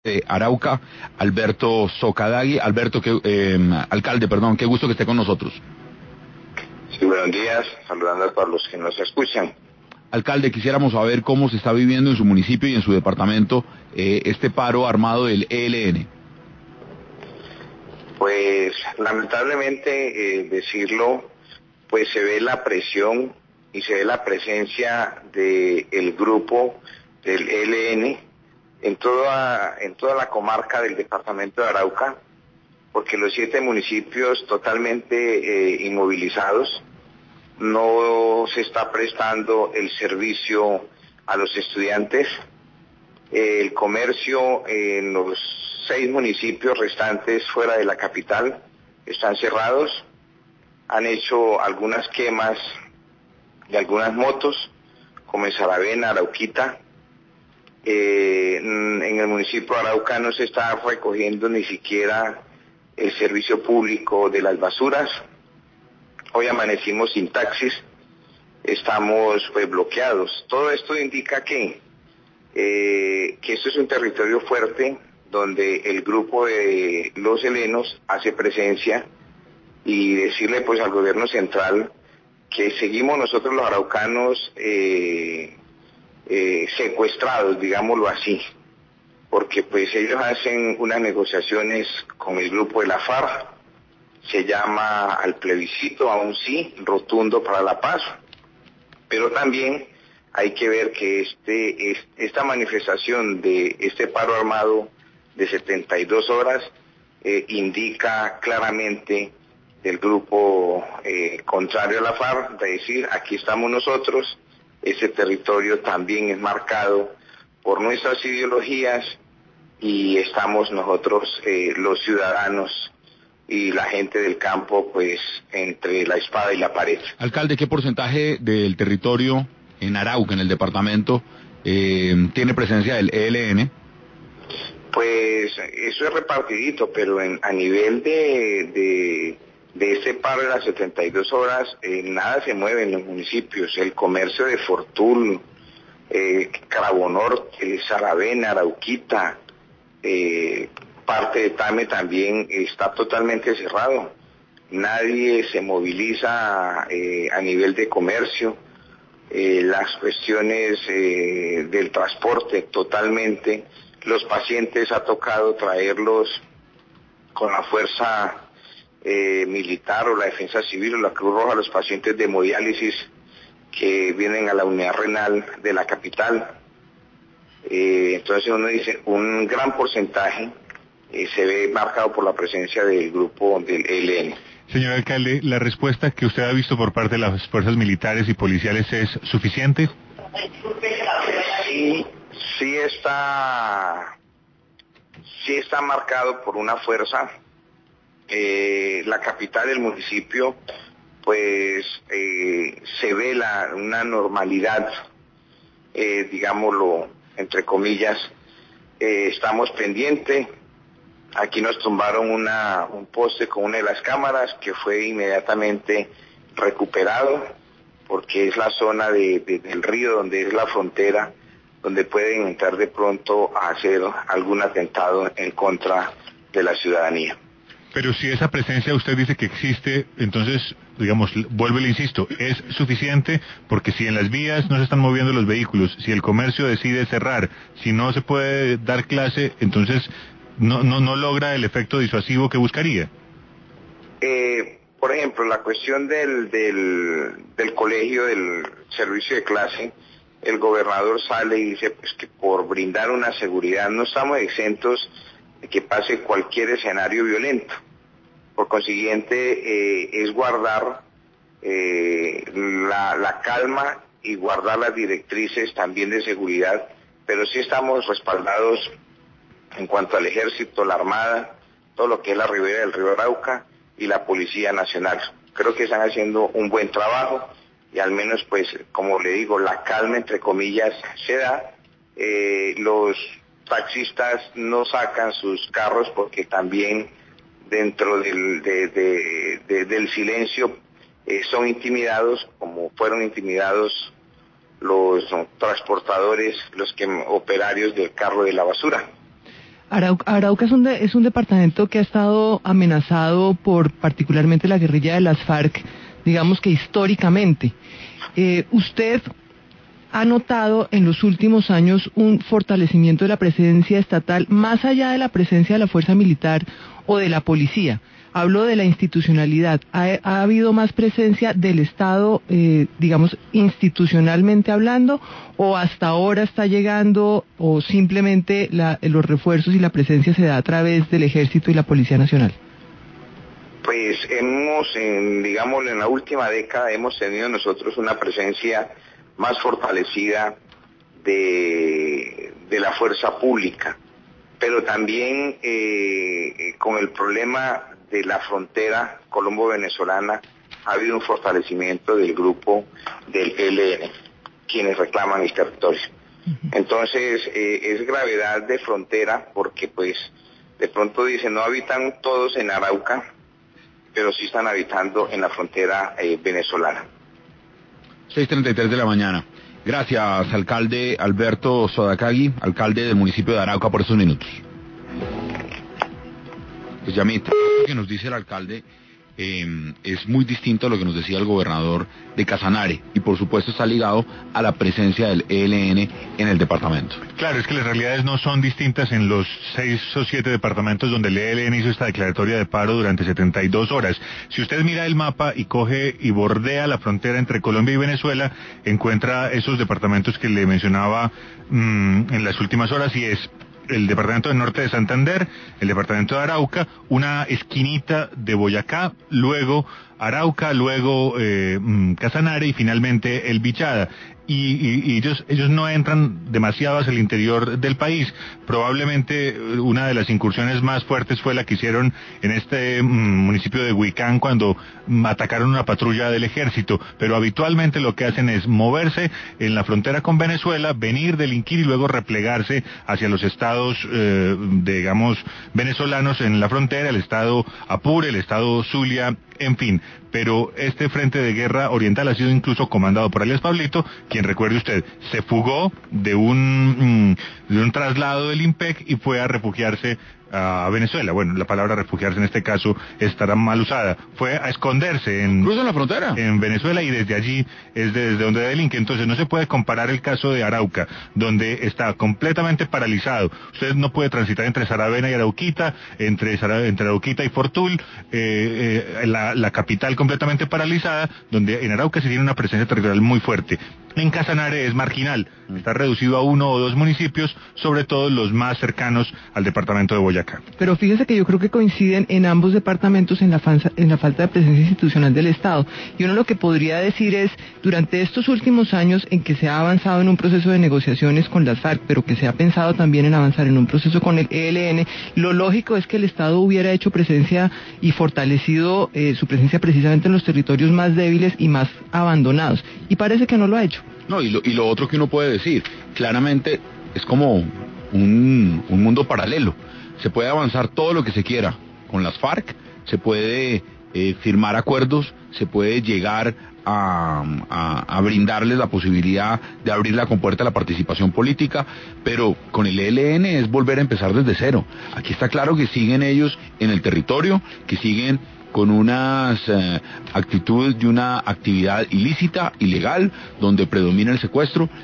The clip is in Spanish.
Arauca, Alberto Socadagui. Alcalde, qué gusto que esté con nosotros. Sí, buenos días, saludando a todos los que nos escuchan. Alcalde, quisiéramos saber cómo se está viviendo en su municipio y en su departamento este paro armado del ELN. Pues lamentablemente decirlo, pues se ve la presión y se ve la presencia del grupo del ELN en toda la comarca del departamento de Arauca, porque los 7 municipios totalmente inmovilizados, no se está prestando el servicio a los estudiantes. El comercio en los 6 municipios restantes fuera de la capital están cerrados. Han hecho algunas quemas de algunas motos, como en Saravena, Arauquita. En el municipio de Arauca no se está recogiendo ni siquiera el servicio público de las basuras. Hoy amanecimos sin taxis, estamos bloqueados. Todo esto indica que esto es un territorio fuerte donde el grupo de los helenos hace presencia, y decirle pues al gobierno central que seguimos nosotros los araucanos secuestrados, digámoslo así, porque pues ellos hacen unas negociaciones con el grupo de la FARC, se llama al plebiscito, a un sí rotundo para la paz, pero también hay que ver que esta manifestación de este paro armado de 72 horas indica claramente del grupo contrario a la FARC, de decir, aquí estamos nosotros. Ese territorio también es marcado por nuestras ideologías y estamos nosotros, los ciudadanos y la gente del campo, pues entre la espada y la pared. Alcalde, ¿qué porcentaje del territorio en Arauca, en el departamento, tiene presencia del ELN? Pues eso es repartidito, pero a nivel de este paro de las 72 horas, nada se mueve en los municipios. El comercio de Fortul, Carabobo Norte, Saravena, Arauquita, parte de Tame también está totalmente cerrado. Nadie se moviliza a nivel de comercio. Las cuestiones del transporte totalmente. Los pacientes ha tocado traerlos con la fuerza militar o la defensa civil o la Cruz Roja, los pacientes de hemodiálisis que vienen a la unidad renal de la capital. Entonces uno dice, un gran porcentaje se ve marcado por la presencia del grupo del ELN. Señor alcalde, ¿la respuesta que usted ha visto por parte de las fuerzas militares y policiales es suficiente? Sí está marcado por una fuerza. La capital del municipio, pues se ve una normalidad, digámoslo entre comillas. Estamos pendientes. Aquí nos tumbaron un poste con una de las cámaras que fue inmediatamente recuperado, porque es la zona del río donde es la frontera, donde pueden entrar de pronto a hacer algún atentado en contra de la ciudadanía. Pero si esa presencia usted dice que existe, entonces, digamos, vuelvo y le insisto, ¿es suficiente? Porque si en las vías no se están moviendo los vehículos, si el comercio decide cerrar, si no se puede dar clase, entonces no logra el efecto disuasivo que buscaría. Por ejemplo, la cuestión del colegio, del servicio de clase, el gobernador sale y dice pues que por brindar una seguridad no estamos exentos de que pase cualquier escenario violento. Por consiguiente, es guardar la calma y guardar las directrices también de seguridad, pero sí estamos respaldados en cuanto al ejército, la armada, todo lo que es la ribera del río Arauca y la Policía Nacional. Creo que están haciendo un buen trabajo y al menos, pues, como le digo, la calma, entre comillas, se da. Los taxistas no sacan sus carros porque también dentro del silencio son intimidados, como fueron intimidados los transportadores, los operarios del carro de la basura. Arauca es un departamento que ha estado amenazado por particularmente la guerrilla de las FARC, digamos que históricamente. ¿Usted ha notado en los últimos años un fortalecimiento de la presencia estatal más allá de la presencia de la fuerza militar o de la policía? Hablo de la institucionalidad. ¿Ha habido más presencia del Estado, digamos, institucionalmente hablando, o hasta ahora está llegando, o simplemente los refuerzos y la presencia se da a través del Ejército y la Policía Nacional? Pues digamos, en la última década hemos tenido nosotros una presencia más fortalecida de la fuerza pública, pero también con el problema de la frontera colombo-venezolana ha habido un fortalecimiento del grupo del ELN, quienes reclaman el territorio. Entonces es gravedad de frontera, porque pues de pronto dicen no habitan todos en Arauca, pero sí están habitando en la frontera venezolana. 6:33 de la mañana. Gracias, alcalde Alberto Sodacagui, alcalde del municipio de Arauca, por estos minutos. Pues Yamit, lo que nos dice el alcalde es muy distinto a lo que nos decía el gobernador de Casanare, y por supuesto está ligado a la presencia del ELN en el departamento. Claro, es que las realidades no son distintas en los 6 o 7 departamentos donde el ELN hizo esta declaratoria de paro durante 72 horas. Si usted mira el mapa y coge y bordea la frontera entre Colombia y Venezuela, encuentra esos departamentos que le mencionaba en las últimas horas, y es el departamento del norte de Santander, el departamento de Arauca, una esquinita de Boyacá, luego Arauca, luego Casanare y finalmente el Bichada. Y ellos no entran demasiado hacia el interior del país. Probablemente una de las incursiones más fuertes fue la que hicieron en este municipio de Huicán cuando atacaron una patrulla del ejército, pero habitualmente lo que hacen es moverse en la frontera con Venezuela, venir, delinquir y luego replegarse hacia los estados, digamos, venezolanos en la frontera, el estado Apure, el estado Zulia, en fin. Pero este frente de guerra oriental ha sido incluso comandado por alias Pablito, quien, recuerde usted, se fugó de un traslado del IMPEC y fue a refugiarse a Venezuela. Bueno, la palabra refugiarse en este caso estará mal usada. Fue a esconderse ¿Cruzan la frontera? en Venezuela, y desde allí es desde donde delinque. Entonces no se puede comparar el caso de Arauca, donde está completamente paralizado. Usted no puede transitar entre Saravena y Arauquita, entre Arauquita y Fortul, la capital completamente paralizada, donde en Arauca se tiene una presencia territorial muy fuerte. En Casanare es marginal, está reducido a 1 o 2 municipios, sobre todo los más cercanos al departamento de Boyacá. Pero fíjese que yo creo que coinciden en ambos departamentos en la falta de presencia institucional del Estado. Y uno lo que podría decir es, durante estos últimos años en que se ha avanzado en un proceso de negociaciones con las FARC, pero que se ha pensado también en avanzar en un proceso con el ELN, lo lógico es que el Estado hubiera hecho presencia y fortalecido su presencia precisamente en los territorios más débiles y más abandonados. Y parece que no lo ha hecho. No, y lo otro que uno puede decir, claramente es como un mundo paralelo. Se puede avanzar todo lo que se quiera con las FARC, se puede firmar acuerdos, se puede llegar a brindarles la posibilidad de abrir la compuerta a la participación política, pero con el ELN es volver a empezar desde cero. Aquí está claro que siguen ellos en el territorio, que siguen con unas actitudes de una actividad ilícita, ilegal, donde predomina el secuestro,